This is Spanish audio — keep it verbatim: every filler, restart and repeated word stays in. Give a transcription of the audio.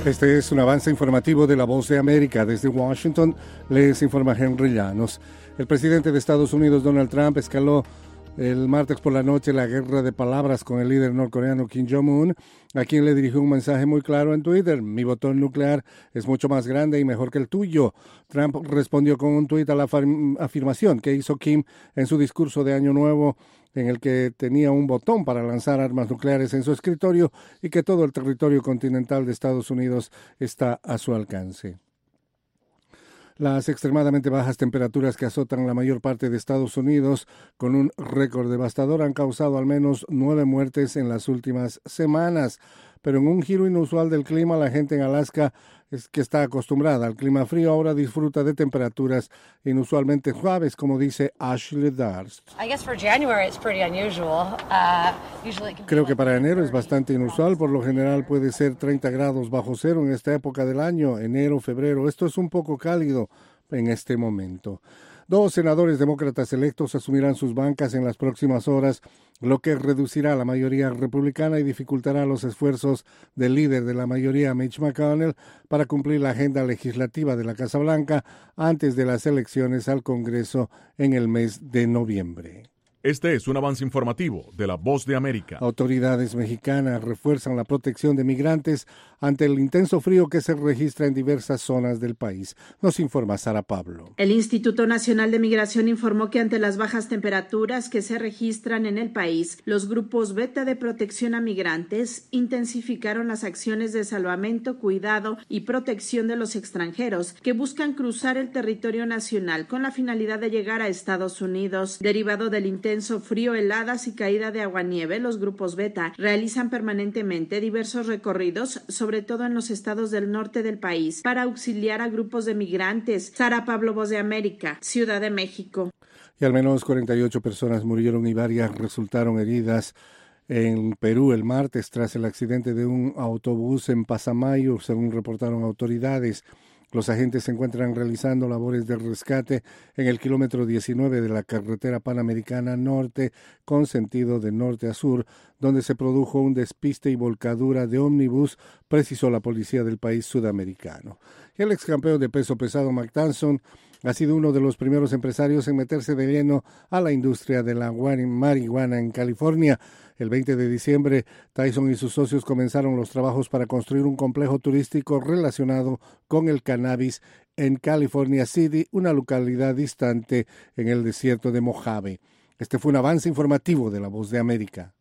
Este es un avance informativo de La Voz de América. Desde Washington les informa Henry Llanos. El presidente de Estados Unidos, Donald Trump, escaló el martes por la noche la guerra de palabras con el líder norcoreano Kim Jong-un, a quien le dirigió un mensaje muy claro en Twitter: mi botón nuclear es mucho más grande y mejor que el tuyo. Trump respondió con un tuit a la afirmación que hizo Kim en su discurso de Año Nuevo, en el que tenía un botón para lanzar armas nucleares en su escritorio y que todo el territorio continental de Estados Unidos está a su alcance. Las extremadamente bajas temperaturas que azotan la mayor parte de Estados Unidos, con un récord devastador, han causado al menos nueve muertes en las últimas semanas. Pero en un giro inusual del clima, la gente en Alaska, es que está acostumbrada al clima frío, ahora disfruta de temperaturas inusualmente suaves, como dice Ashley Darst. Creo que para enero es bastante inusual. Por lo general puede ser treinta grados bajo cero en esta época del año, enero, febrero. Esto es un poco cálido en este momento. Dos senadores demócratas electos asumirán sus bancas en las próximas horas, lo que reducirá la mayoría republicana y dificultará los esfuerzos del líder de la mayoría, Mitch McConnell, para cumplir la agenda legislativa de la Casa Blanca antes de las elecciones al Congreso en el mes de noviembre. Este es un avance informativo de La Voz de América. Autoridades mexicanas refuerzan la protección de migrantes ante el intenso frío que se registra en diversas zonas del país. Nos informa Sara Pablo. El Instituto Nacional de Migración informó que ante las bajas temperaturas que se registran en el país, los grupos Beta de protección a migrantes intensificaron las acciones de salvamento, cuidado y protección de los extranjeros que buscan cruzar el territorio nacional con la finalidad de llegar a Estados Unidos. Derivado del intenso frío, heladas y caída de aguanieve, los grupos Beta realizan permanentemente diversos recorridos, sobre todo en los estados del norte del país, para auxiliar a grupos de migrantes. Sara Pablo, Voz de América, Ciudad de México. Y al menos cuarenta y ocho personas murieron y varias resultaron heridas en Perú el martes tras el accidente de un autobús en Pasamayo, según reportaron autoridades. Los agentes se encuentran realizando labores de rescate en el kilómetro diecinueve de la carretera panamericana norte con sentido de norte a sur, donde se produjo un despiste y volcadura de ómnibus, precisó la policía del país sudamericano. El ex campeón de peso pesado Mike Tyson ha sido uno de los primeros empresarios en meterse de lleno a la industria de la marihuana en California. El veinte de diciembre, Tyson y sus socios comenzaron los trabajos para construir un complejo turístico relacionado con el cannabis en California City, una localidad distante en el desierto de Mojave. Este fue un avance informativo de La Voz de América.